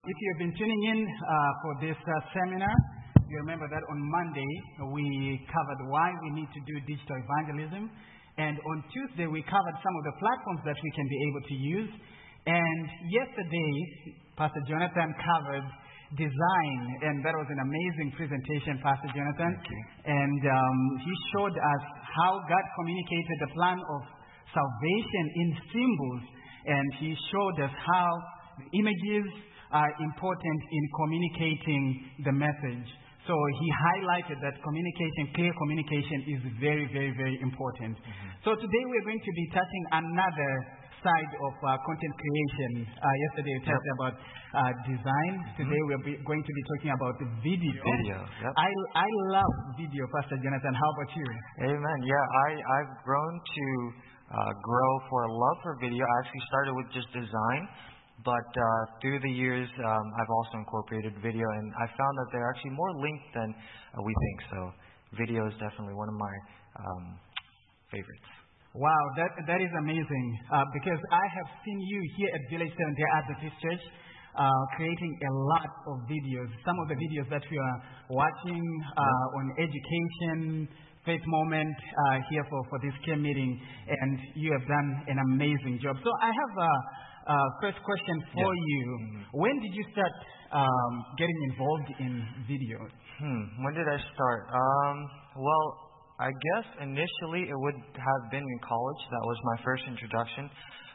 If you have been tuning in for this seminar, you remember that on Monday we covered why we need to do digital evangelism. And on Tuesday we covered some of the platforms that we can be able to use. And yesterday, Pastor Jonathan covered design, and that was an amazing presentation, Pastor Jonathan. Thank you. And he showed us how God communicated the plan of salvation in symbols, and he showed us how images are important in communicating the message. So he highlighted that clear communication is very, very, very important. So today we're going to be touching another side of content creation. Yesterday we talked about design. Today we're going to be talking about video. Yep. I love video, Pastor Jonathan. How about you? Amen. Yeah, I've grown to grow for a love for video. I actually started with just design, but through the years I've also incorporated video, and I found that they're actually more linked than we think. So video is definitely one of my favorites. Wow, that is amazing, because I have seen you here at Village Seventh-day Adventist Church creating a lot of videos. Some of the videos that we are watching on education, faith moment here for this care meeting, and you have done an amazing job. So I have a first question for you. When did you start getting involved in video? When did I start? Well, I guess initially it would have been in college. That was my first introduction.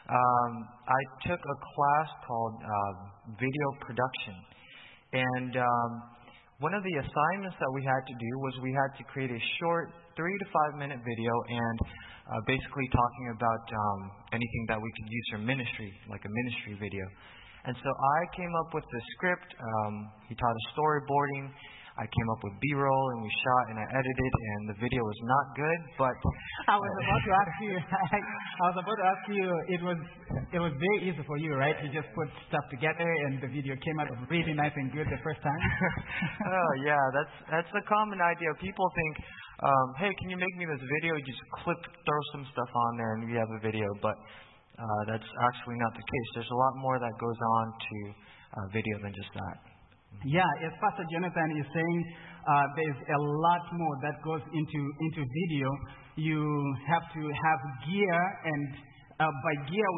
I took a class called video production. And one of the assignments that we had to do was we had to create a short 3 to 5 minute video, and basically talking about anything that we could use for ministry, like a ministry video. And so I came up with the script. He taught us storyboarding. I came up with B-roll, and we shot, and I edited, and the video was not good, but I was about to ask you, it was very easy for you, right? You just put stuff together, and the video came out really nice and good the first time. Oh yeah, that's a common idea. People think, hey, can you make me this video? You just throw some stuff on there, and we have a video. But that's actually not the case. There's a lot more that goes on to video than just that. Yeah, as Pastor Jonathan is saying, there's a lot more that goes into video. You have to have gear, and by gear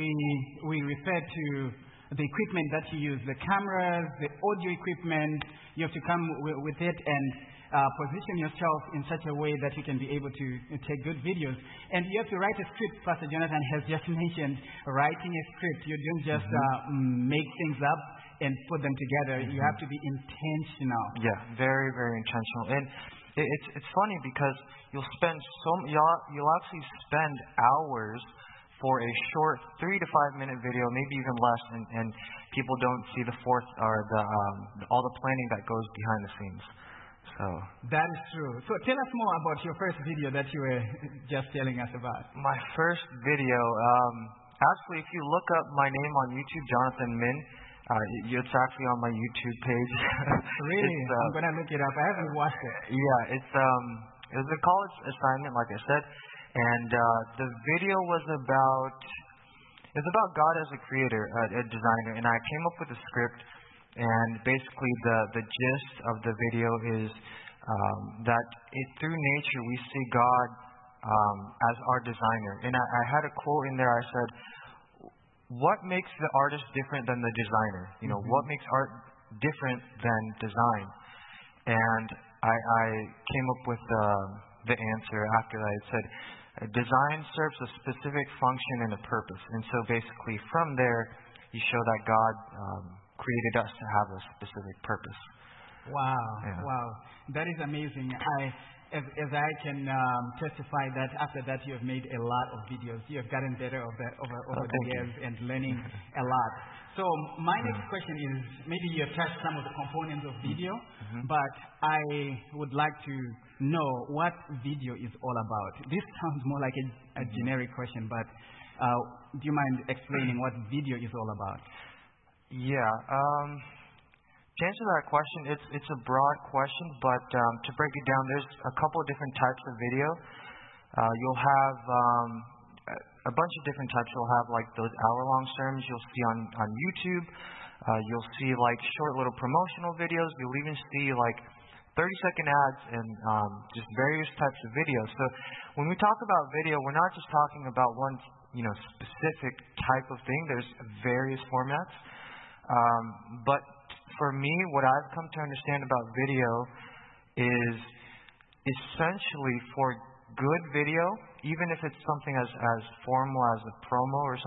we refer to the equipment that you use, the cameras, the audio equipment. You have to come with it and position yourself in such a way that you can be able to take good videos. And you have to write a script. Pastor Jonathan has just mentioned writing a script. You don't just make things up and put them together. You have to be intentional. Yeah, very, very intentional. And it's funny because you'll actually spend hours for a short 3 to 5 minute video, maybe even less, and people don't see the fourth or all the planning that goes behind the scenes. So that is true. So tell us more about your first video that you were just telling us about. My first video, actually, if you look up my name on YouTube, Jonathan Min, it's actually on my YouTube page. Really? I'm gonna look it up. I haven't watched it. Yeah, it was a college assignment, like I said, and the video was about God as a creator, a designer, and I came up with a script, and basically the gist of the video is that through nature we see God as our designer, and I had a quote in there. I said, what makes the artist different than the designer? You know, what makes art different than design? And I came up with the answer after that. It said, design serves a specific function and a purpose. And so basically from there, you show that God created us to have a specific purpose. Wow. Yeah. Wow. That is amazing. As I can testify that after that you have made a lot of videos. You have gotten better over the years and learning a lot. So my next question is, maybe you have touched some of the components of video, but I would like to know what video is all about. This sounds more like a generic question, but do you mind explaining what video is all about? Yeah. To answer that question, it's a broad question, but to break it down, there's a couple of different types of video. You'll have a bunch of different types. You'll have like those hour-long sermons you'll see on YouTube. You'll see like short little promotional videos. You'll even see like 30-second ads and just various types of videos. So when we talk about video, we're not just talking about one specific type of thing. There's various formats. But for me, what I've come to understand about video is essentially for good video, even if it's something as formal as a promo or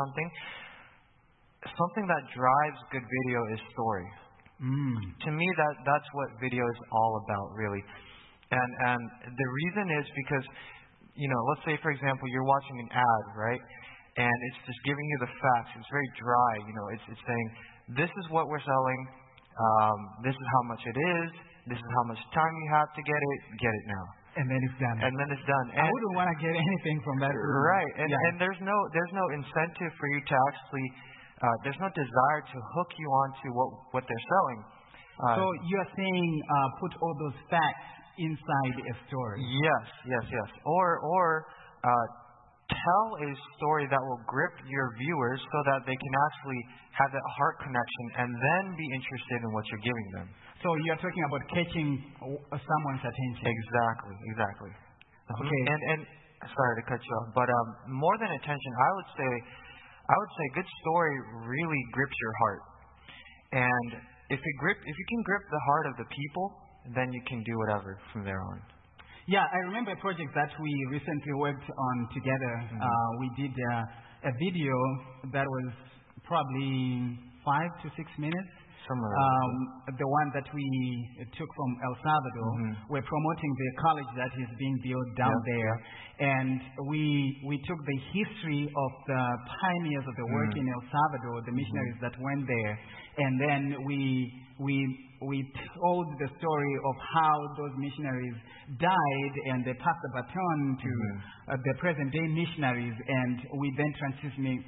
something that drives good video is story. To me, that's what video is all about, really. And the reason is because, let's say, for example, you're watching an ad, right? And it's just giving you the facts. It's very dry. It's saying, this is what we're selling. This is how much it is. This is how much time you have to get it. Get it now. And then it's done. And then it's done. I wouldn't want to get anything from that. Right. And there's no incentive for you to actually, there's no desire to hook you onto what they're selling. So you're saying put all those facts inside a story. Yes. Or tell a story that will grip your viewers so that they can actually have that heart connection and then be interested in what you're giving them. So you're talking about catching someone's attention. Exactly. Okay. And sorry to cut you off, but more than attention, I would say good story really grips your heart. And if you can grip the heart of the people, then you can do whatever from there on. Yeah, I remember a project that we recently worked on together. We did a video that was probably 5 to 6 minutes. The one that we took from El Salvador. We're promoting the college that is being built down there. And we took the history of the pioneers of the work in El Salvador, the missionaries that went there. And then we told the story of how those missionaries died and they passed the baton to the present day missionaries, and we then transitioned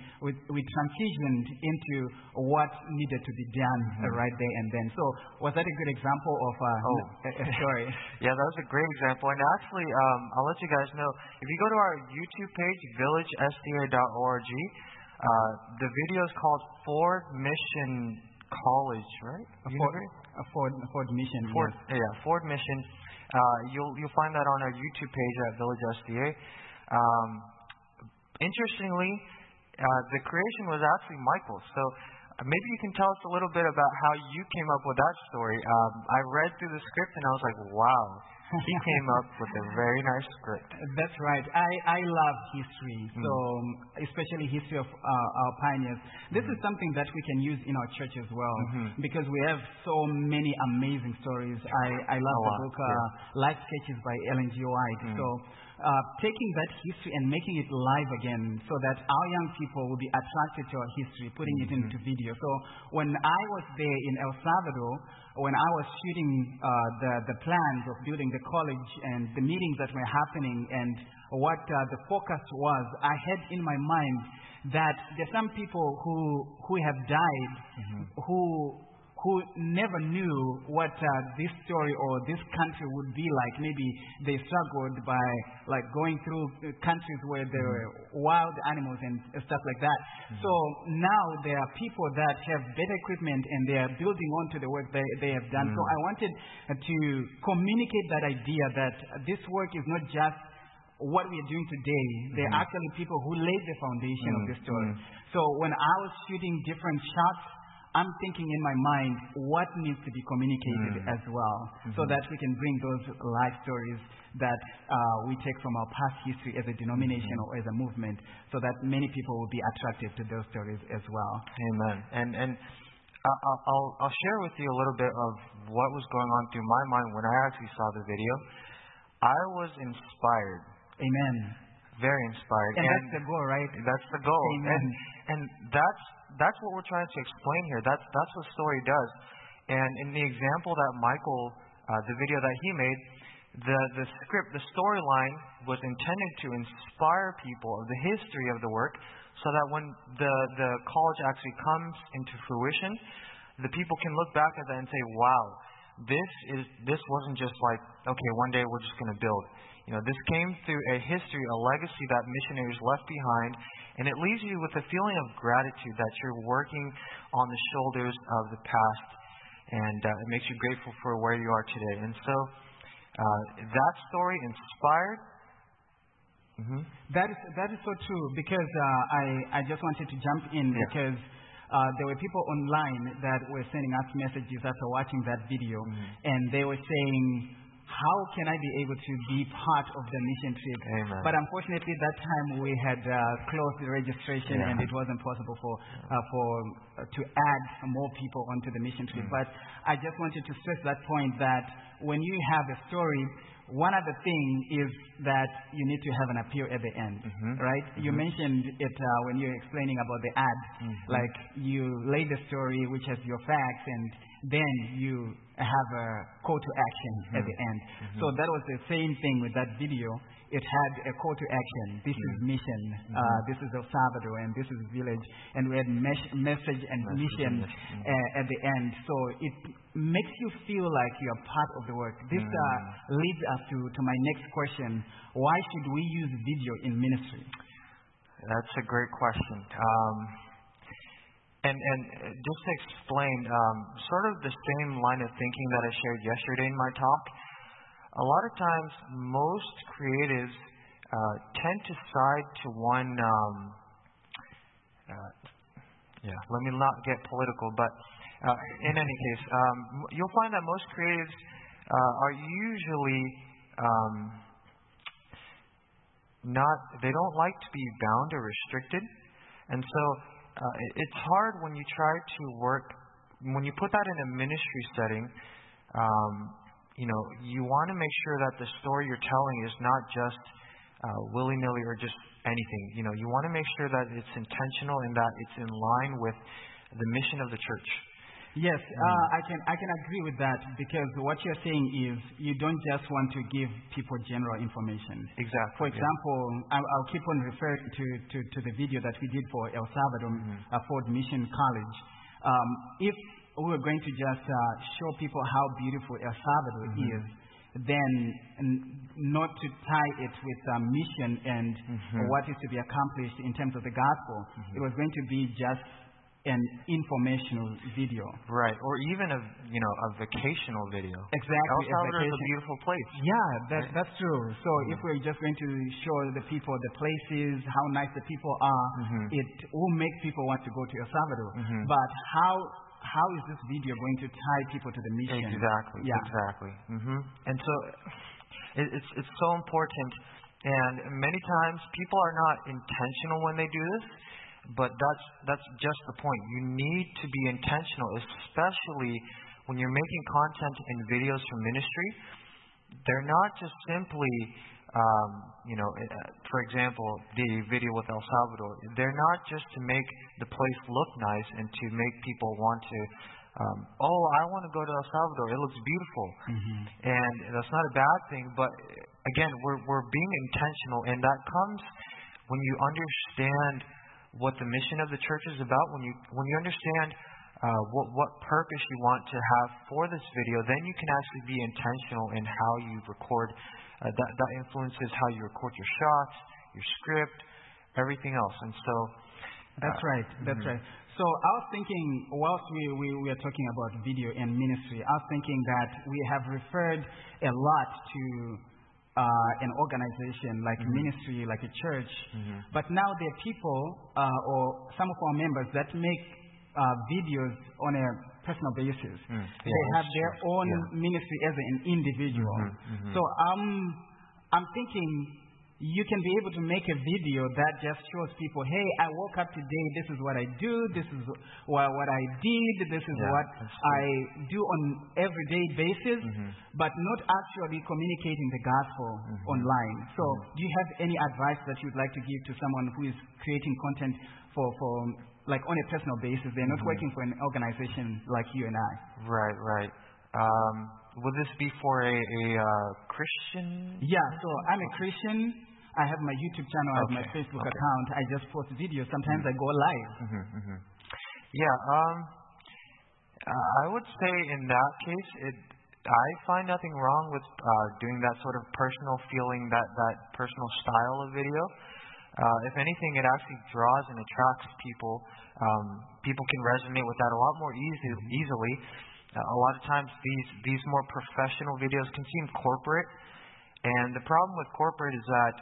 into what needed to be done right there and then. So was that a good example of a story? Yeah, that was a great example. And actually, I'll let you guys know, if you go to our YouTube page, villagesda.org, the video is called Ford Mission College, right? Ford Mission. Ford Mission. You'll find that on our YouTube page at Village SDA. Interestingly, the creation was actually Michael. So maybe you can tell us a little bit about how you came up with that story. I read through the script and I was like, wow. He came up with a very nice script. That's right. I love history, so especially history of our pioneers. This is something that we can use in our church as well, because we have so many amazing stories. I love the book Life Sketches by Ellen G. White. So taking that history and making it live again so that our young people will be attracted to our history, putting it into video. So when I was there in El Salvador, when I was shooting the plans of building the college and the meetings that were happening and what the focus was, I had in my mind that there are some people who have died who never knew what this story or this country would be like. Maybe they struggled by like going through countries where there were wild animals and stuff like that. So now there are people that have better equipment and they are building on to the work they have done. So I wanted to communicate that idea that this work is not just what we are doing today. There are actually people who laid the foundation of this story. So when I was shooting different shots, I'm thinking in my mind what needs to be communicated as well, so that we can bring those life stories that we take from our past history as a denomination or as a movement, so that many people will be attracted to those stories as well. Amen. And I'll share with you a little bit of what was going on through my mind when I actually saw the video. I was inspired. Amen. Very inspired. And that's the goal, right? That's the goal. Amen. And that's what we're trying to explain here. That's what story does. And in the example that Michael, the video that he made, the script, the storyline was intended to inspire people of the history of the work, so that when the college actually comes into fruition, the people can look back at that and say, wow, this wasn't just like, okay, one day we're just going to build. This came through a history, a legacy that missionaries left behind, and it leaves you with a feeling of gratitude that you're working on the shoulders of the past, and it makes you grateful for where you are today. And so that story inspired. Mm-hmm. That is so true, because I just wanted to jump in because there were people online that were sending us messages after watching that video, and they were saying, how can I be able to be part of the mission trip? Amen. But unfortunately, that time we had closed the registration, and it wasn't possible to add more people onto the mission trip. But I just wanted to stress that point, that when you have a story, one other thing is that you need to have an appeal at the end, right? You mentioned it when you were explaining about the ad. Like, you lay the story, which has your facts, and then you have a call to action at the end. So that was the same thing with that video. It had a call to action. This is mission. This is El Salvador, and this is village. And we had message and mission at the end. So it makes you feel like you are part of the work. This leads us to my next question. Why should we use video in ministry? That's a great question. And just to explain, sort of the same line of thinking that I shared yesterday in my talk, a lot of times most creatives tend to side to one, let me not get political, but in any case, you'll find that most creatives are usually they don't like to be bound or restricted. And so it's hard when you try to work, when you put that in a ministry setting, you want to make sure that the story you're telling is not just willy-nilly or just anything. You want to make sure that it's intentional and that it's in line with the mission of the church. Yes, I can agree with that, because what you're saying is you don't just want to give people general information. Exactly. For example, I'll keep on referring to the video that we did for El Salvador, Ford Mission College. If we were going to just show people how beautiful El Salvador is, then not to tie it with mission and what is to be accomplished in terms of the gospel. It was going to be just an informational video. Right, or even a vacational video. Exactly. El Salvador is a beautiful place. Yeah, that's true. So if we're just going to show the people the places, how nice the people are, it will make people want to go to El Salvador. But how is this video going to tie people to the mission? Exactly. Yeah. Exactly. And so it's so important. And many times people are not intentional when they do this. But that's just the point. You need to be intentional, especially when you're making content and videos for ministry. They're not just simply, for example, the video with El Salvador. They're not just to make the place look nice and to make people want to, I want to go to El Salvador. It looks beautiful. And that's not a bad thing. But again, we're being intentional, and that comes when you understand what the mission of the church is about. When you understand what purpose you want to have for this video, then you can actually be intentional in how you record. That influences how you record your shots, your script, everything else. And so that's right. That's right. So I was thinking, whilst we are talking about video and ministry, I was thinking that we have referred a lot to an organization like ministry, like a church. But now there are people or some of our members that make videos on a personal basis. They have their own ministry as an individual. So I'm thinking you can be able to make a video that just shows people, hey, I woke up today, this is what I do, this is what I did, this is what I do on everyday basis, but not actually communicating the gospel online. So do you have any advice that you'd like to give to someone who is creating content for like on a personal basis? They're not working for an organization like you and I. Right. Would this be for a Christian? Yeah, so I'm a Christian. I have my YouTube channel, I have my Facebook account. I just post videos. Sometimes I go live. Yeah, I would say in that case, I find nothing wrong with doing that sort of personal feeling, that personal style of video. If anything, it actually draws and attracts people. People can resonate with that a lot more easily. A lot of times, these more professional videos can seem corporate, and the problem with corporate is that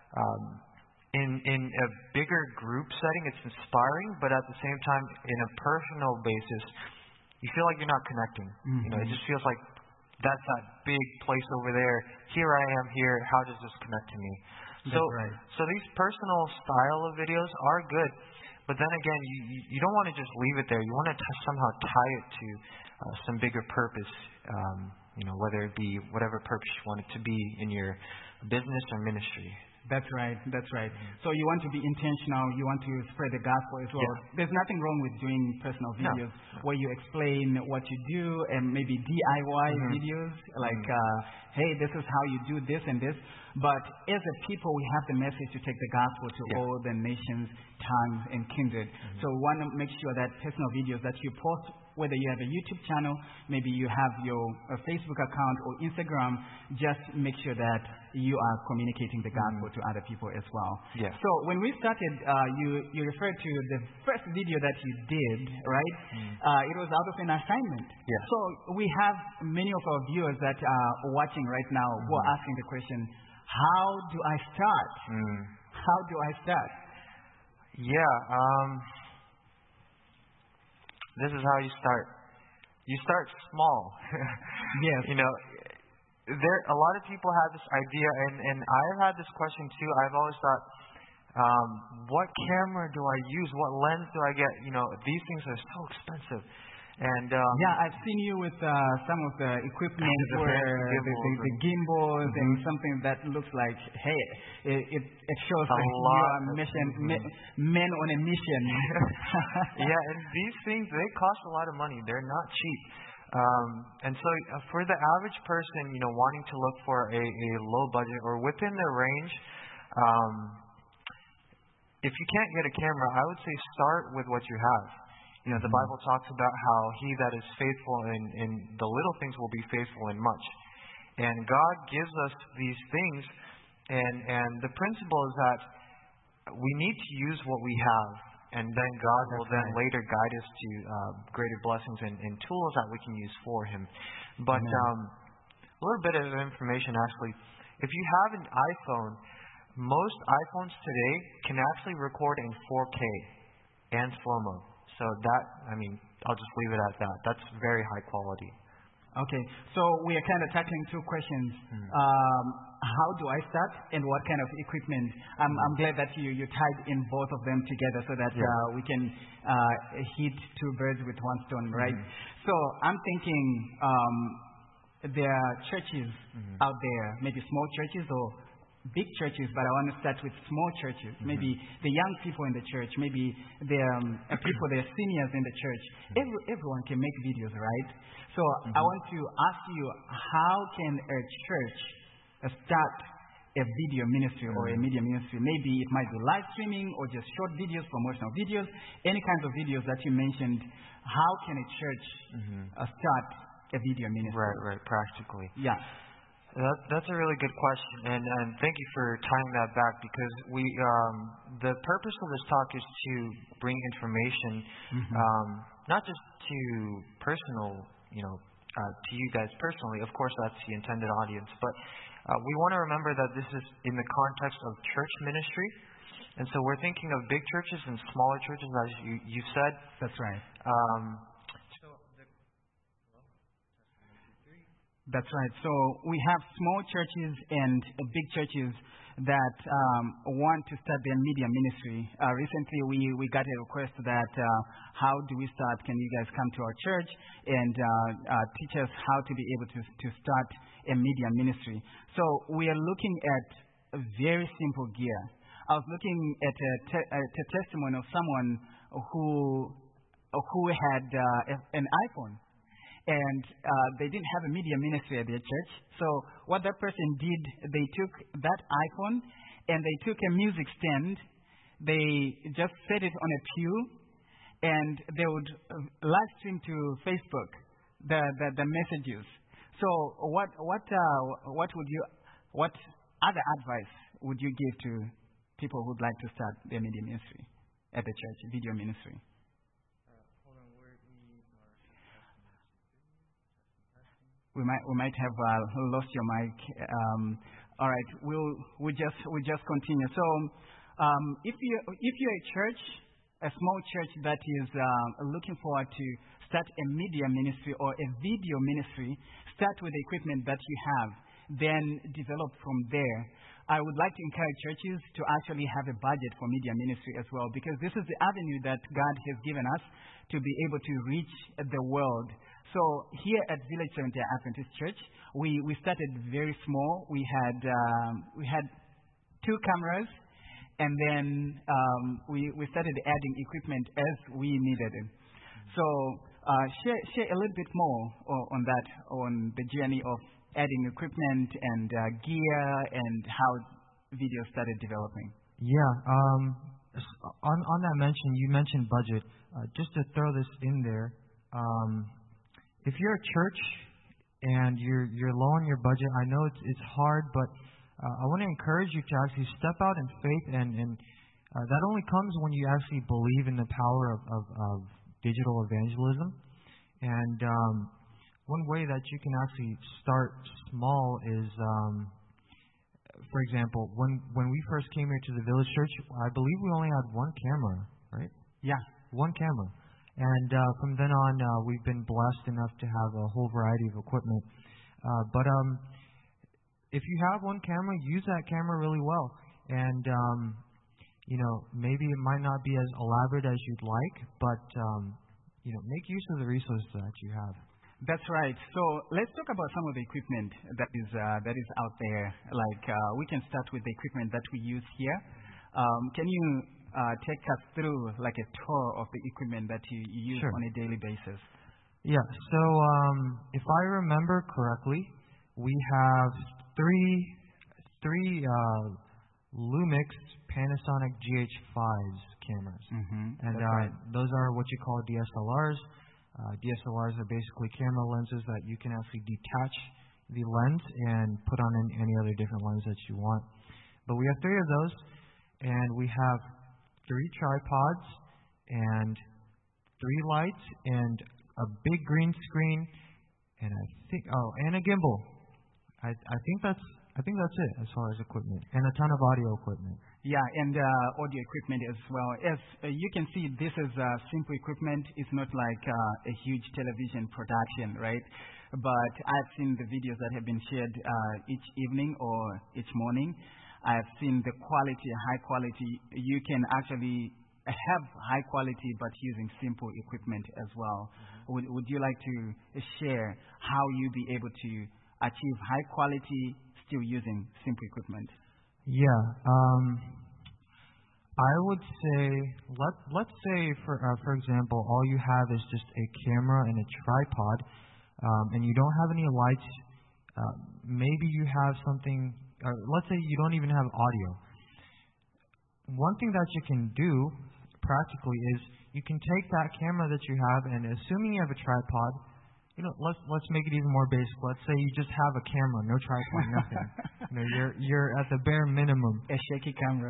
in a bigger group setting, it's inspiring, but at the same time, in a personal basis, you feel like you're not connecting. You know, it just feels like that's that big place over there. Here I am here. How does this connect to me? So these personal style of videos are good, but then again, you don't want to just leave it there. You want to somehow tie it to some bigger purpose. You know, whether it be whatever purpose you want it to be in your business or ministry. That's right. So you want to be intentional. You want to spread the gospel as well. Yeah. There's nothing wrong with doing personal videos where you explain what you do and maybe DIY videos like, hey, this is how you do this and this. But as a people, we have the message to take the gospel to all the nations, tongues, and kindred. So we want to make sure that personal videos that you post, whether you have a YouTube channel, maybe you have your Facebook account or Instagram, just make sure that you are communicating the gospel to other people as well. Yeah. So when we started, you referred to the first video that you did, right? It was out of an assignment. Yeah. So we have many of our viewers that are watching right now who are asking the question, how do I start? How do I start? Yeah. This is how you start. You start small. Yes. You know, a lot of people have this idea, and I've had this question too. I've always thought, what camera do I use? What lens do I get? You know, these things are so expensive. And I've seen you with some of the equipment the gimbals and something that looks like, hey, it shows like you are men on a mission. Yeah, and these things, they cost a lot of money. They're not cheap. And so for the average person, you know, wanting to look for a low budget or within their range, if you can't get a camera, I would say start with what you have. You know, the Bible talks about how he that is faithful in the little things will be faithful in much. And God gives us these things, and the principle is that we need to use what we have, and then God will then later guide us to greater blessings and tools that we can use for Him. But a little bit of information, actually. If you have an iPhone, most iPhones today can actually record in 4K and slow-mo. So I'll just leave it at that. That's very high quality. Okay, so we are kind of tackling two questions. How do I start and what kind of equipment? I'm glad that you tied in both of them together so that we can hit two birds with one stone, right? So I'm thinking there are churches out there, maybe small churches or big churches, but I want to start with small churches. Maybe the young people in the church, maybe the people, the seniors in the church. Everyone can make videos, right? So I want to ask you, how can a church start a video ministry or a media ministry? Maybe it might be live streaming or just short videos, promotional videos, any kinds of videos that you mentioned. How can a church start a video ministry? Right, practically. Yeah. That's a really good question, and thank you for tying that back, because the purpose of this talk is to bring information, not just to personal, to you guys personally. Of course, that's the intended audience, but we want to remember that this is in the context of church ministry, and so we're thinking of big churches and smaller churches, as you said. That's right. That's right. So we have small churches and big churches that want to start their media ministry. Recently, we got a request that how do we start? Can you guys come to our church and teach us how to be able to start a media ministry? So we are looking at a very simple gear. I was looking at a testimony of someone who had an iPhone. And they didn't have a media ministry at their church. So what that person did, they took that iPhone and they took a music stand. They just set it on a pew, and they would live stream to Facebook the messages. So what other advice would you give to people who'd like to start their media ministry at the church, video ministry? Hold on, where we are. We might have lost your mic. All right, we'll just continue. So, if you're a church, a small church that is looking forward to start a media ministry or a video ministry, start with the equipment that you have, then develop from there. I would like to encourage churches to actually have a budget for media ministry as well, because this is the avenue that God has given us to be able to reach the world. So here at Village Seventh-day Adventist Church, we started very small. We had 2 cameras, and then we started adding equipment as we needed it. So share a little bit more on that, on the journey of adding equipment and gear and how video started developing. Yeah. On that mention, you mentioned budget. Just to throw this in there, if you're a church and you're low on your budget, I know it's hard, but I want to encourage you to actually step out in faith, and that only comes when you actually believe in the power of digital evangelism. And one way that you can actually start small is, for example, when we first came here to the Village Church, I believe we only had 1 camera, right? Yeah. 1 camera. And from then on, we've been blessed enough to have a whole variety of equipment. But if you have 1 camera, use that camera really well. And, maybe it might not be as elaborate as you'd like, but, make use of the resources that you have. That's right. So let's talk about some of the equipment that is out there. Like we can start with the equipment that we use here. Can you take us through like a tour of the equipment that you use Sure. on a daily basis? Yeah. So if I remember correctly, we have three Lumix Panasonic GH5s cameras, and right. those are what you call DSLRs. DSLRs are basically camera lenses that you can actually detach the lens and put on any other different lens that you want. But we have 3 of those, and we have 3 tripods and 3 lights and a big green screen, and and a gimbal. I think that's it as far as equipment, and a ton of audio equipment. Yeah, and audio equipment as well. As you can see, this is simple equipment. It's not like a huge television production, right? But I've seen the videos that have been shared each evening or each morning. I've seen the quality, high quality. You can actually have high quality but using simple equipment as well. Would you like to share how you be able to achieve high quality still using simple equipment? Yeah, I would say let's say for example, all you have is just a camera and a tripod, and you don't have any lights. Maybe you have something. Let's say you don't even have audio. One thing that you can do practically is you can take that camera that you have, and assuming you have a tripod, let's make it even more basic. Let's say you just have a camera, no tripod, nothing. You're at the bare minimum. A shaky camera.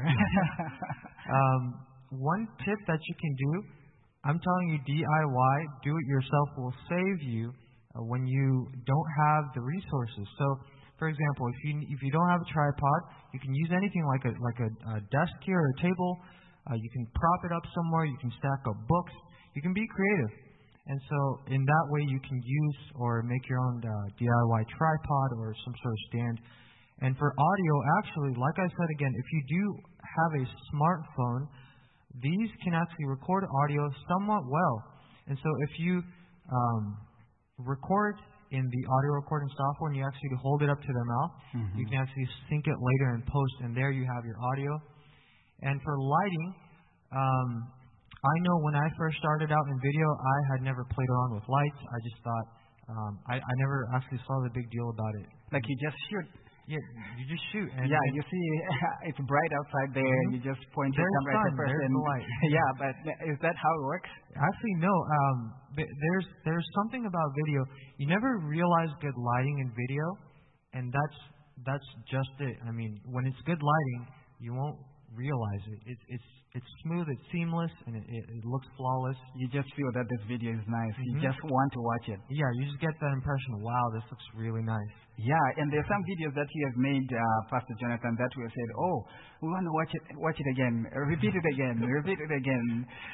One tip that you can do, I'm telling you, DIY, do it yourself, will save you when you don't have the resources. So, for example, if you don't have a tripod, you can use anything like a desk here or a table. You can prop it up somewhere. You can stack up books. You can be creative. And so in that way you can use or make your own DIY tripod or some sort of stand. And for audio, actually, like I said again, if you do have a smartphone, these can actually record audio somewhat well. And so if you record in the audio recording software and you actually hold it up to their mouth, you can actually sync it later in post, and there you have your audio. And for lighting, I know when I first started out in video, I had never played around with lights. I just thought, I never actually saw the big deal about it. Like you just shoot Yeah, you just shoot. And yeah, you see, it's bright outside there, and you just point your There's camera at the sun, person. there's the light. Yeah, but is that how it works? Actually, no. There's something about video. You never realize good lighting in video, and that's just it. I mean, when it's good lighting, you won't realize it. It's smooth, it's seamless, and it looks flawless. You just feel that this video is nice. You just want to watch it. Yeah, you just get that impression. Wow, this looks really nice. Yeah, and there's some videos that you have made, Pastor Jonathan, that we have said, oh, we want to watch it again, repeat it again, repeat it again.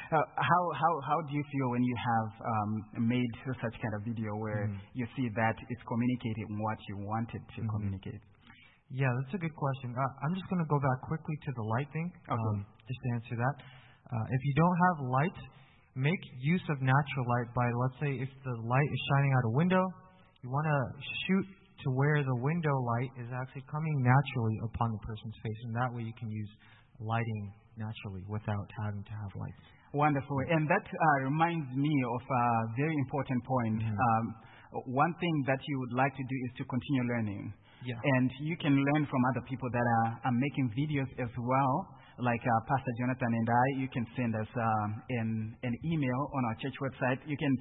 How do you feel when you have made such kind of video where you see that it's communicating what you wanted to communicate? Yeah, that's a good question. I'm just going to go back quickly to the light thing, just to answer that. If you don't have light, make use of natural light by, let's say, if the light is shining out a window, you want to shoot to where the window light is actually coming naturally upon the person's face, and that way you can use lighting naturally without having to have lights. Wonderful. And that reminds me of a very important point. One thing that you would like to do is to continue learning. Yeah. And you can learn from other people that are making videos as well, like Pastor Jonathan and I. You can send us an email on our church website. You can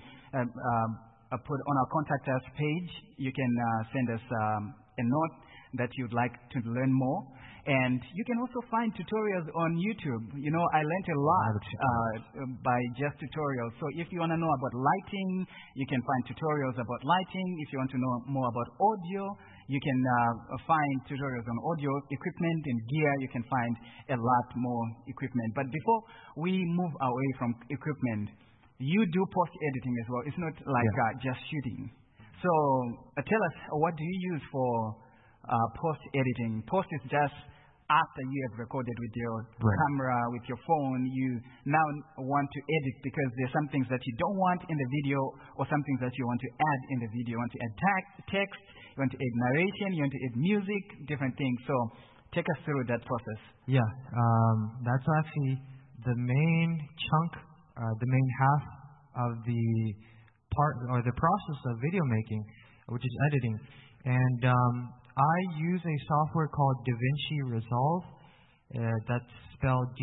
put on our contact us page. You can send us a note that you'd like to learn more. And you can also find tutorials on YouTube. You know, I learned a lot by just tutorials. So if you want to know about lighting, you can find tutorials about lighting. If you want to know more about audio, you can find tutorials on audio equipment and gear. You can find a lot more equipment. But before we move away from equipment, you do post-editing as well. It's not like just shooting. So tell us, what do you use for post-editing? Post is just after you have recorded with your camera, with your phone, you now want to edit because there's some things that you don't want in the video or some things that you want to add in the video. You want to add text, you want to add narration, you want to add music, different things. So take us through that process. Yeah, that's actually the main chunk, the main half of the part or the process of video making, which is editing. And I use a software called DaVinci Resolve. That's spelled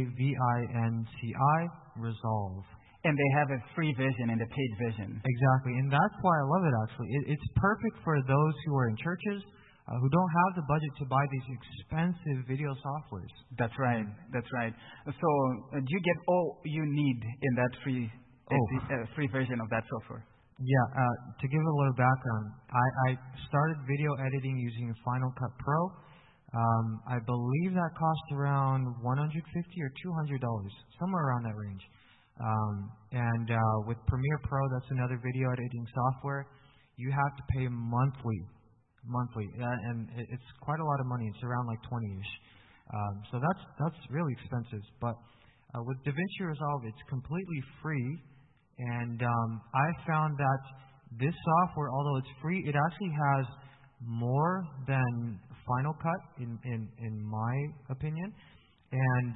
DaVinci Resolve. And they have a free version and a paid version. Exactly, and that's why I love it, actually. It's perfect for those who are in churches who don't have the budget to buy these expensive video softwares. That's right, that's right. So do you get all you need in that free version of that software? Yeah, to give a little background, I started video editing using Final Cut Pro. I believe that cost around $150 or $200, somewhere around that range. And with Premiere Pro, that's another video editing software, you have to pay monthly. And it's quite a lot of money. It's around like 20-ish. So that's really expensive. But with DaVinci Resolve, it's completely free. And I found that this software, although it's free, it actually has more than Final Cut, in my opinion. And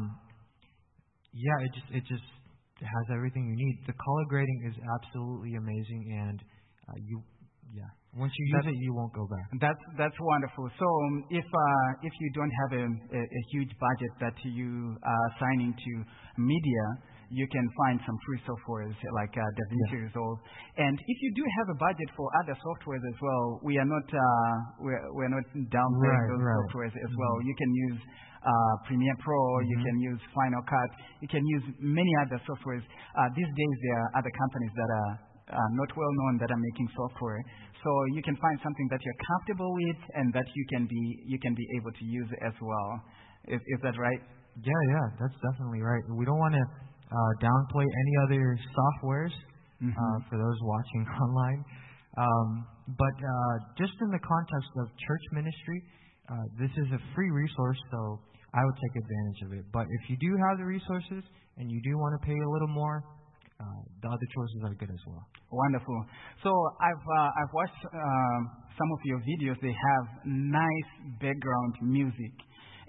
it just has everything you need. The color grading is absolutely amazing, and once you use it, you won't go back. That's wonderful. So if you don't have a huge budget that you are assigning to media, you can find some free softwares like DaVinci Resolve. And if you do have a budget for other softwares as well, we are not downplaying those softwares as well. You can use Premiere Pro, you can use Final Cut, you can use many other softwares. These days there are other companies that are not well known that are making software. So you can find something that you're comfortable with and that you can be able to use as well. Is that right? Yeah, that's definitely right. We don't want to downplay any other softwares for those watching online. But just in the context of church ministry, this is a free resource, so I would take advantage of it. But if you do have the resources and you do want to pay a little more, the other choices are good as well. Wonderful. So I've watched some of your videos. They have nice background music.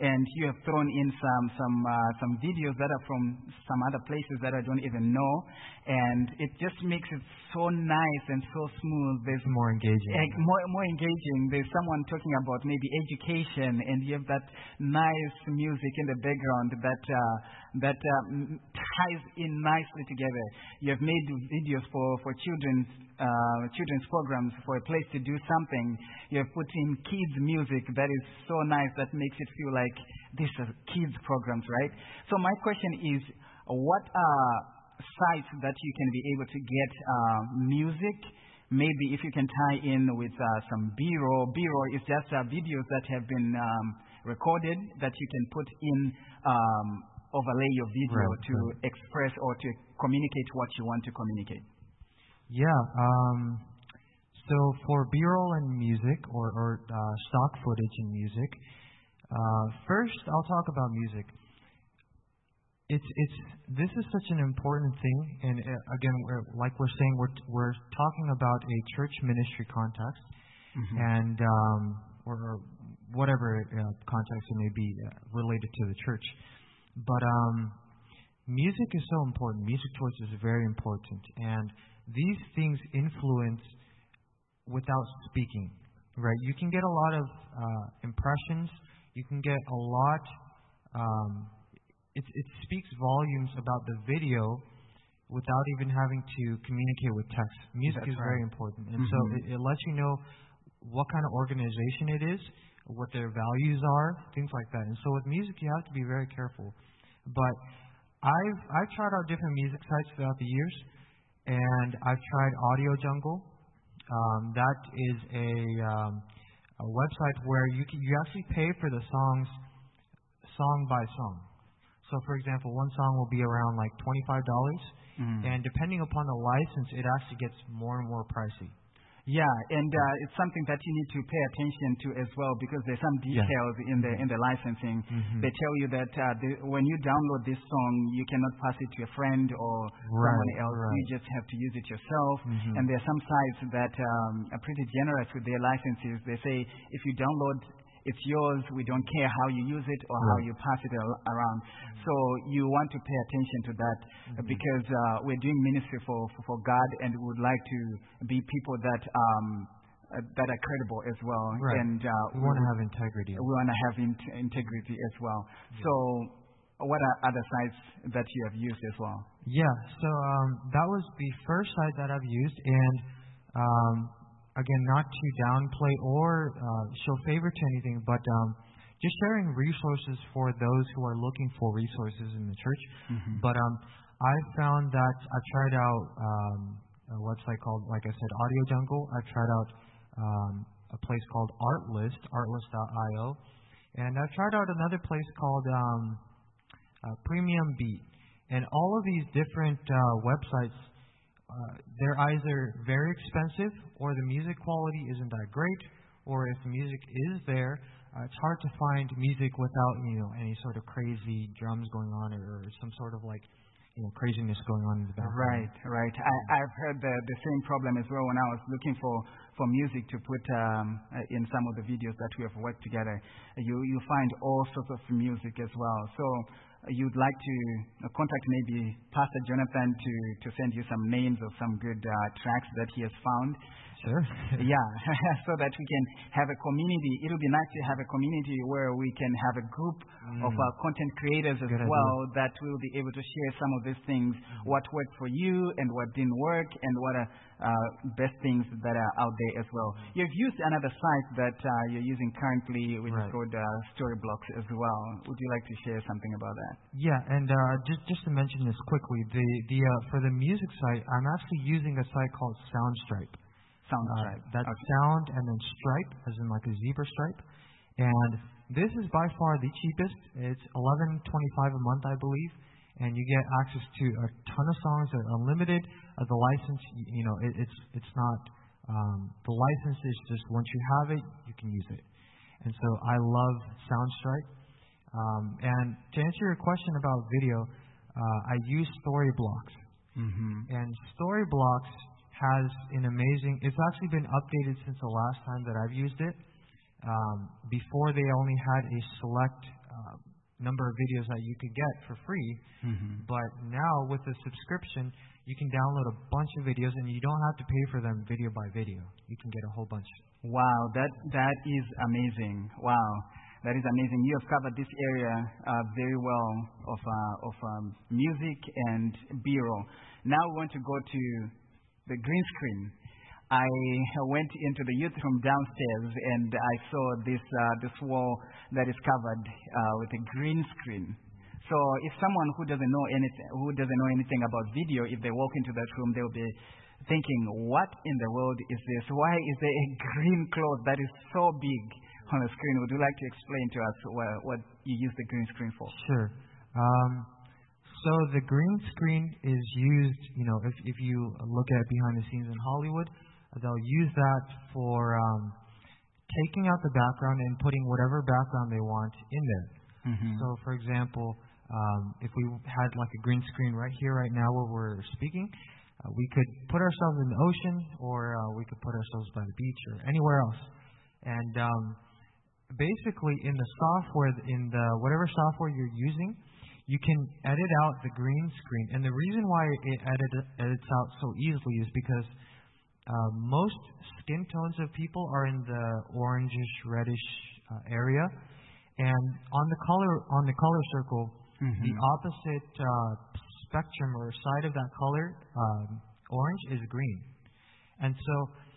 and you have thrown in some videos that are from some other places that I don't even know, and it just makes it so nice and so smooth. There's More engaging. more engaging. There's someone talking about maybe education, and you have that nice music in the background that ties in nicely together. You have made videos for children's programs, for a place to do something. You have put in kids music that is so nice, that makes it feel like these are kids programs, right? So my question is, what are sites that you can be able to get music? Maybe if you can tie in with some B-roll. B-roll is just videos that have been recorded that you can put in, overlay your video to express or to communicate what you want to communicate. Yeah. So for B-roll and music, or stock footage in music, first I'll talk about music. This is such an important thing, and again, we're saying, we're talking about a church ministry context, and or whatever context it may be related to the church. But music is so important. Music choice is very important, and these things influence without speaking, right? You can get a lot of impressions. You can get a lot. It speaks volumes about the video without even having to communicate with text. Music is very important, and so it lets you know what kind of organization it is, what their values are, things like that. And so with music, you have to be very careful. But I've tried out different music sites throughout the years, and I've tried Audio Jungle. That is a website where you actually pay for the songs song by song. So, for example, one song will be around like $25, and depending upon the license, it actually gets more and more pricey. Yeah, and it's something that you need to pay attention to as well, because there's some details in the licensing. They tell you that when you download this song, you cannot pass it to a friend or someone else. You just have to use it yourself. And there are some sites that are pretty generous with their licenses. They say if you download, it's yours. We don't care how you use it or how you pass it around. So you want to pay attention to that, because we're doing ministry for God, and we would like to be people that are credible as well. Right. And we want to have integrity. We want to have integrity as well. So what are other sites that you have used as well? Yeah. So that was the first site that I've used, and again, not to downplay or show favor to anything, but just sharing resources for those who are looking for resources in the church. But I found that I tried out a website called, like I said, Audio Jungle. I tried out a place called artlist.io, and I tried out another place called Premium Beat. And all of these different websites, they're either very expensive, or the music quality isn't that great, or if the music is there, it's hard to find music without any sort of crazy drums going on, or some sort of craziness going on in the background. Right. I've heard the same problem as well when I was looking for music to put in some of the videos that we have worked together. You find all sorts of music as well. So you'd like to contact maybe Pastor Jonathan to send you some names of some good tracks that he has found. Sure. Yeah, so that we can have a community. It'll be nice to have a community where we can have a group of content creators as well, that will be able to share some of these things, what worked for you and what didn't work, and what are best things that are out there as well. You've used another site that you're using currently, which is called Storyblocks as well. Would you like to share something about that? Yeah, and just to mention this quickly, for the music site, I'm actually using a site called Soundstripe. That's sound and then stripe, as in like a zebra stripe. And this is by far the cheapest. It's $11.25 a month, I believe, and you get access to a ton of songs that are unlimited. The license, it's not. The license is just once you have it, you can use it. And so I love Soundstripe. And to answer your question about video, I use Storyblocks, and Storyblocks has an amazing. It's actually been updated since the last time that I've used it. Before, they only had a select number of videos that you could get for free. But now with a subscription, you can download a bunch of videos and you don't have to pay for them video by video. You can get a whole bunch. Wow, that is amazing. Wow, that is amazing. You have covered this area very well of music and B-roll. Now we want to go to the green screen. I went into the youth room downstairs and I saw this wall that is covered with a green screen. So if someone who doesn't know anything about video, if they walk into that room, they will be thinking, "What in the world is this? Why is there a green cloth that is so big on the screen?" Would you like to explain to us what you use the green screen for? Sure. So the green screen is used, if you look at behind the scenes in Hollywood, they'll use that for taking out the background and putting whatever background they want in there. So, for example, if we had like a green screen right here, right now, where we're speaking, we could put ourselves in the ocean, or we could put ourselves by the beach, or anywhere else. And basically, in the software, whatever software you're using, you can edit out the green screen. And the reason why it edits out so easily is because most skin tones of people are in the orangish, reddish area, and on the color circle, the opposite spectrum or side of that color, orange, is green. And so,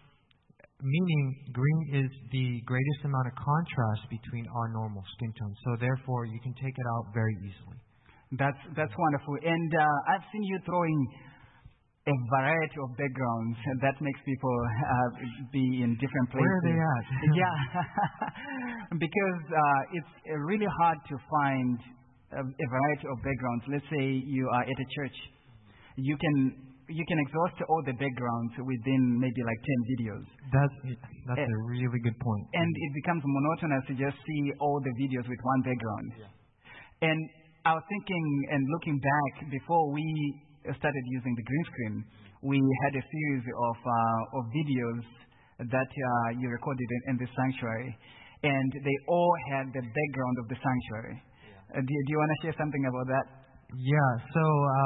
meaning green is the greatest amount of contrast between our normal skin tones. So therefore, you can take it out very easily. That's wonderful. And I've seen you throwing a variety of backgrounds, and that makes people be in different places. Where are they at? Yeah, because it's really hard to find a variety of backgrounds. Let's say you are at a church. You can exhaust all the backgrounds within maybe like 10 videos. That's a really good point. And it becomes monotonous to just see all the videos with one background. Yeah. And I was thinking and looking back, before we started using the green screen, we had a series of videos that you recorded in the sanctuary, and they all had the background of the sanctuary. Do you want to share something about that? Yeah. So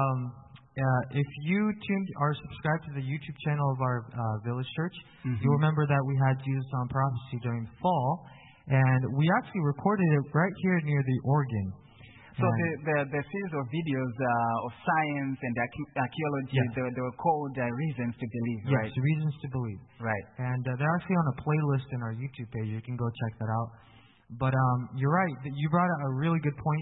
if you are subscribed to the YouTube channel of our Village Church, you'll remember that we had Jesus on Prophecy during the fall, and we actually recorded it right here near the organ. So the series of videos of science and archaeology, they were called Reasons to Believe, right? Yes, Reasons to Believe. Right. And they're actually on a playlist in our YouTube page. You can go check that out. But you're right. You brought out a really good point.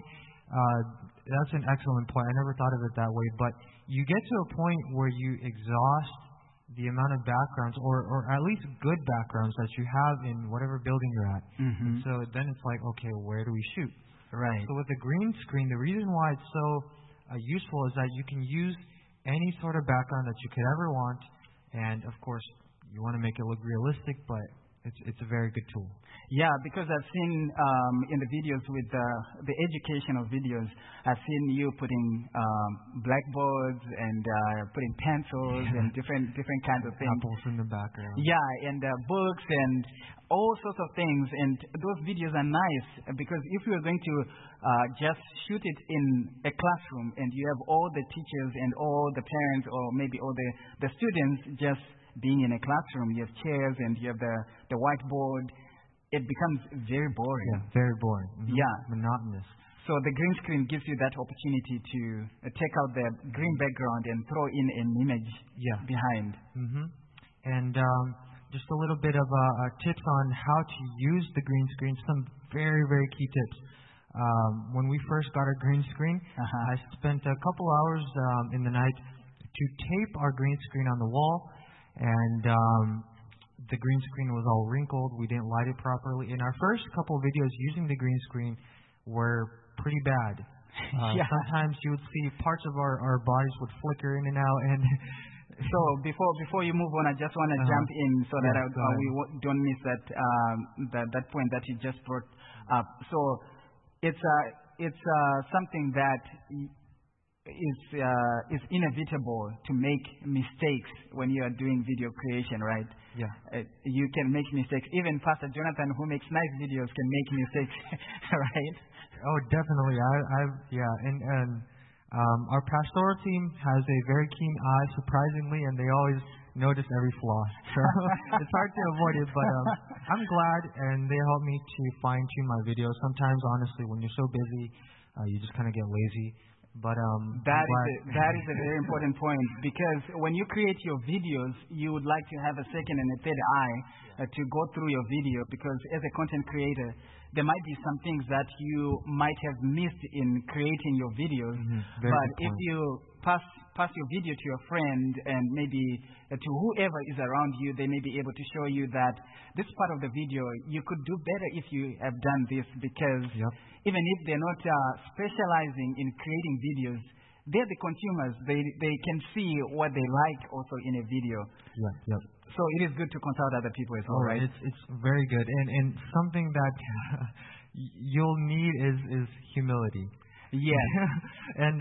That's an excellent point. I never thought of it that way. But you get to a point where you exhaust the amount of backgrounds, or at least good backgrounds that you have in whatever building you're at. And so then it's like, okay, where do we shoot? Right. So with the green screen, the reason why it's so useful is that you can use any sort of background that you could ever want, and of course, you want to make it look realistic, but it's a very good tool. Yeah, because I've seen in the videos with the educational videos, I've seen you putting blackboards and putting pencils and different kinds of things. Apples in the background. Yeah, and books and all sorts of things. And those videos are nice because if you are going to just shoot it in a classroom and you have all the teachers and all the parents or maybe all the students just being in a classroom, you have chairs and you have the whiteboard, it becomes very boring. Yeah, very boring. Yeah. Monotonous. So the green screen gives you that opportunity to take out the green background and throw in an image behind. And just a little bit of tips on how to use the green screen, some very, very key tips. When we first got our green screen, I spent a couple hours in the night to tape our green screen on the wall. And the green screen was all wrinkled. We didn't light it properly. And our first couple of videos using the green screen were pretty bad. Sometimes you would see parts of our bodies would flicker in and out. And so before you move on, I just want to jump in so that we don't miss that point that you just brought up. So it's something that is inevitable to make mistakes when you are doing video creation, right? Yeah. You can make mistakes. Even Pastor Jonathan, who makes nice videos, can make mistakes, right? Oh, definitely. And our pastoral team has a very keen eye, surprisingly, and they always notice every flaw. So it's hard to avoid it, but I'm glad, and they help me to fine-tune my videos. Sometimes, honestly, when you're so busy, you just kind of get lazy. But that is a very important point, because when you create your videos, you would like to have a second and a third eye to go through your video, because as a content creator, there might be some things that you might have missed in creating your videos. But if you pass your video to your friend and maybe to whoever is around you, they may be able to show you that this part of the video you could do better if you have done this, because even if they're not specializing in creating videos, they're the consumers. They can see what they like also in a video. So it is good to consult other people as well, right? It's very good, and something that you'll need is humility. Yes. And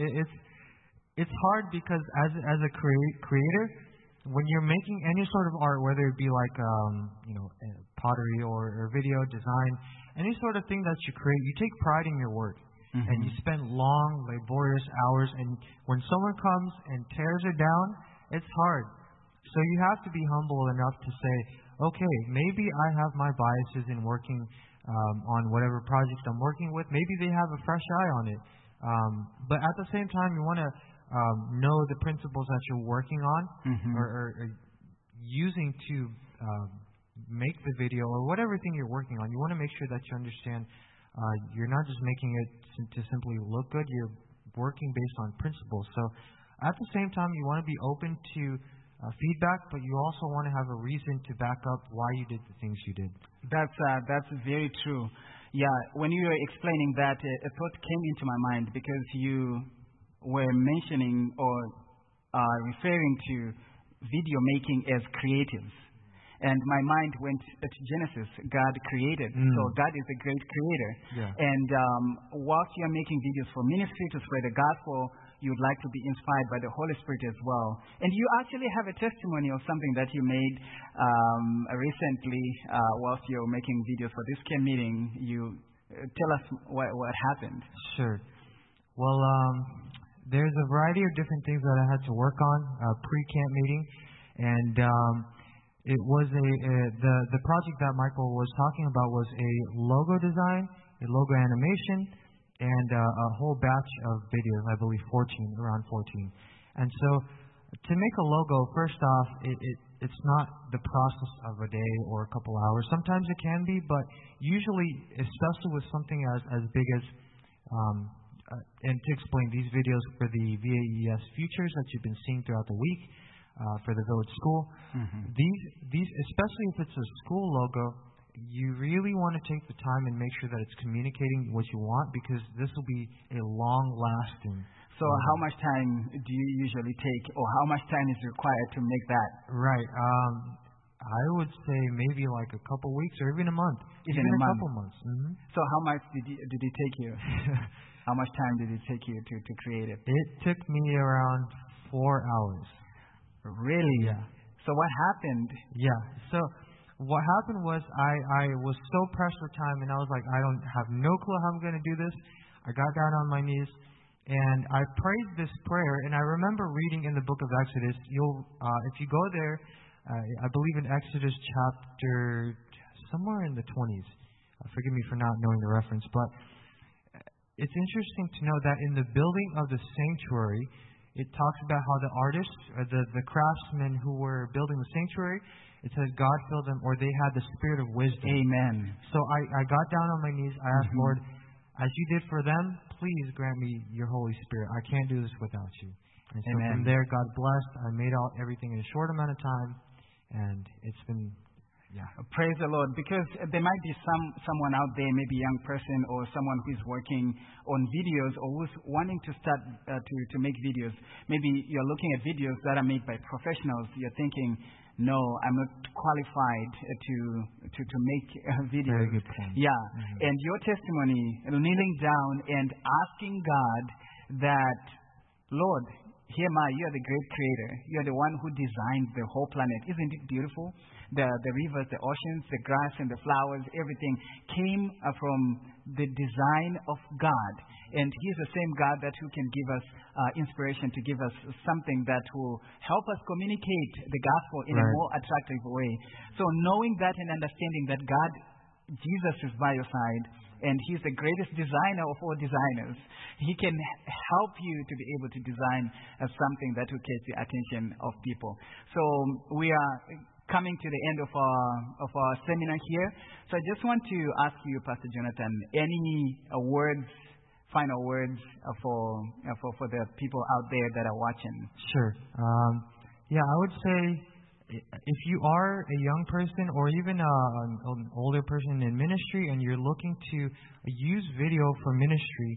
it's hard, because as a creator, when you're making any sort of art, whether it be like pottery or video design, any sort of thing that you create, you take pride in your work. And you spend long, laborious hours, and when someone comes and tears it down, it's hard. So you have to be humble enough to say, okay, maybe I have my biases in working on whatever project I'm working with. Maybe they have a fresh eye on it. But at the same time, you want to know the principles that you're working on or using to make the video, or whatever thing you're working on. You want to make sure that you understand you're not just making it to simply look good. You're working based on principles. So at the same time, you want to be open to feedback, but you also want to have a reason to back up why you did the things you did. That's very true. Yeah, when you were explaining that, a thought came into my mind, because you were mentioning or referring to video making as creatives. And my mind went to Genesis. God created. So God is a great creator. And whilst you're making videos for ministry to spread the gospel, you'd like to be inspired by the Holy Spirit as well. And you actually have a testimony of something that you made recently whilst you're making videos for this camp meeting. You tell us what happened. Sure. Well, there's a variety of different things that I had to work on pre-camp meeting, and it was the project that Michael was talking about was a logo design, a logo animation, and a whole batch of videos, I believe around 14. And so to make a logo, first off, it's not the process of a day or a couple hours. Sometimes it can be, but usually, especially with something as big as, and to explain, these videos for the VAES Futures that you've been seeing throughout the week, for the village school. These, especially if it's a school logo, you really want to take the time and make sure that it's communicating what you want, because this will be a long-lasting. So how much time do you usually take, or how much time is required to make that? Right. I would say maybe like a couple weeks or even a month. Even a month. Couple months. So how much did it take you? How much time did it take you to create it? It took me around 4 hours. Really? Yeah. So what happened? Yeah. So what happened was I was so pressed for time, and I was like, I don't have no clue how I'm going to do this. I got down on my knees, and I prayed this prayer. And I remember reading in the book of Exodus. If you go there, I believe in Exodus chapter somewhere in the 20s. Forgive me for not knowing the reference, but it's interesting to know that in the building of the sanctuary, it talks about how the artists, the craftsmen who were building the sanctuary, it says God filled them, or they had the spirit of wisdom. Amen. So I got down on my knees. I asked, Lord, as you did for them, please grant me your Holy Spirit. I can't do this without you. And so from there, God blessed. I made out everything in a short amount of time, and it's been, Praise the Lord, because there might be someone out there, maybe a young person or someone who is working on videos or who's wanting to start to make videos. Maybe you're looking at videos that are made by professionals. You're thinking, no, I'm not qualified to make videos. Very good point. Yeah, and your testimony, kneeling down and asking God that Lord, here am I, you are the great creator. You are the one who designed the whole planet. Isn't it beautiful? The rivers, the oceans, the grass and the flowers, everything came from the design of God. And He's the same God that who can give us inspiration, to give us something that will help us communicate the gospel in a more attractive way. So knowing that and understanding that God, Jesus is by your side, and He's the greatest designer of all designers. He can help you to be able to design something that will catch the attention of people. So we are coming to the end of our seminar here. So I just want to ask you, Pastor Jonathan, any final words for the people out there that are watching? Sure. I would say, if you are a young person or even an older person in ministry and you're looking to use video for ministry,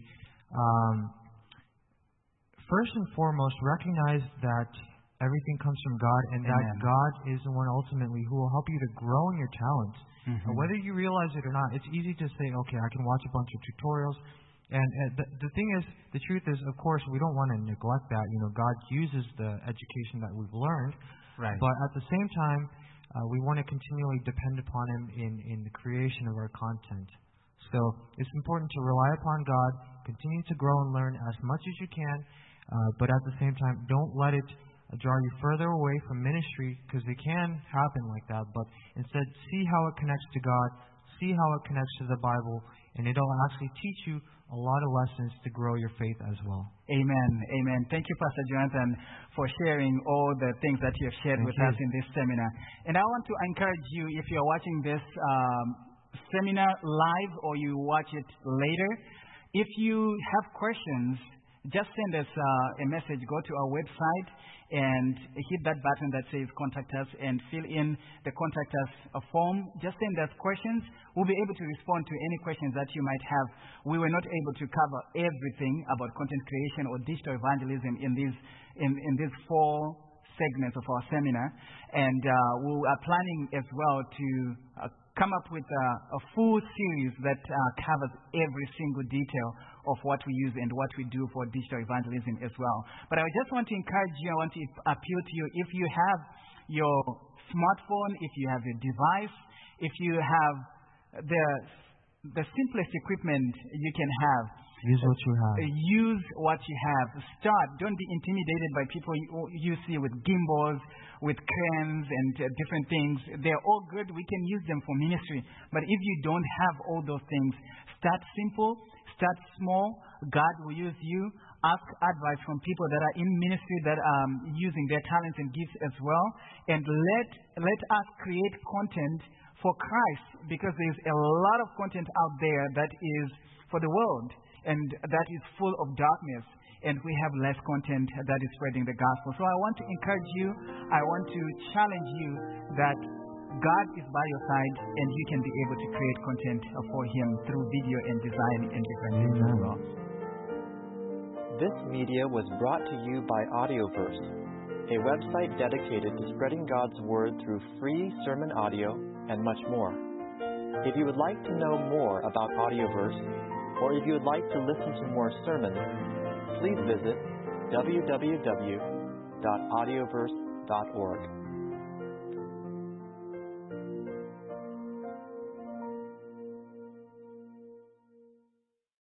first and foremost, recognize that everything comes from God, and that God is the one ultimately who will help you to grow in your talents. Whether you realize it or not, it's easy to say, okay, I can watch a bunch of tutorials. And the thing is, the truth is, of course, we don't want to neglect that. God uses the education that we've learned. Right. But at the same time, we want to continually depend upon Him in the creation of our content. So it's important to rely upon God, continue to grow and learn as much as you can, but at the same time, don't let it draw you further away from ministry, because it can happen like that. But instead, see how it connects to God, see how it connects to the Bible, and it'll actually teach you a lot of lessons to grow your faith as well. Amen. Amen. Thank you, Pastor Jonathan, for sharing all the things that you have shared with us in this seminar. And I want to encourage you, if you're watching this seminar live or you watch it later, if you have questions, just send us a message. Go to our website and hit that button that says Contact Us and fill in the Contact Us form. Just send us questions. We'll be able to respond to any questions that you might have. We were not able to cover everything about content creation or digital evangelism in these 4 segments of our seminar. And we are planning as well to come up with a full series that covers every single detail of what we use and what we do for digital evangelism as well. But I just want to encourage you, I want to appeal to you, if you have your smartphone, if you have a device, if you have the simplest equipment you can have, use what you have. Use what you have. Start. Don't be intimidated by people you see with gimbals, with cranes and different things. They're all good. We can use them for ministry. But if you don't have all those things, start simple, start small. God will use you. Ask advice from people that are in ministry that are using their talents and gifts as well. And let us create content for Christ, because there's a lot of content out there that is for the world, and that is full of darkness, and we have less content that is spreading the gospel. So I want to encourage you, I want to challenge you that God is by your side, and you can be able to create content for Him through video and design and different things as well. This media was brought to you by Audioverse, a website dedicated to spreading God's Word through free sermon audio and much more. If you would like to know more about Audioverse, or if you would like to listen to more sermons, please visit www.audioverse.org.